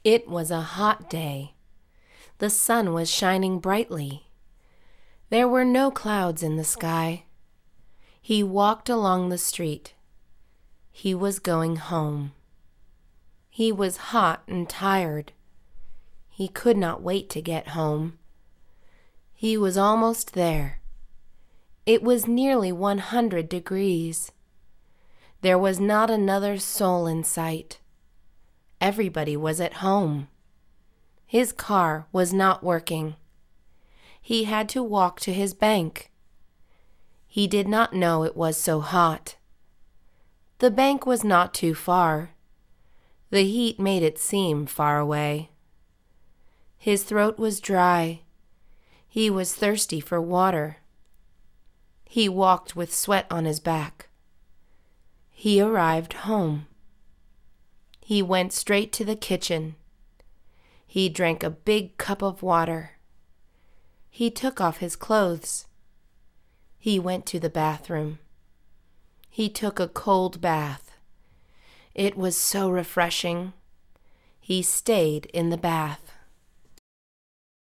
It was a hot day. The sun was shining brightly. There were no clouds in the sky. He walked along the street. He was going home. He was hot and tired. He could not wait to get home. He was almost there. It was nearly 100 degrees. There was not another soul in sight. Everybody was at home. His car was not working. He had to walk to his bank. He did not know it was so hot. The bank was not too far. The heat made it seem far away. His throat was dry. He was thirsty for water. He walked with sweat on his back. He arrived home. He went straight to the kitchen. He drank a big cup of water. He took off his clothes. He went to the bathroom. He took a cold bath. It was so refreshing. He stayed in the bath.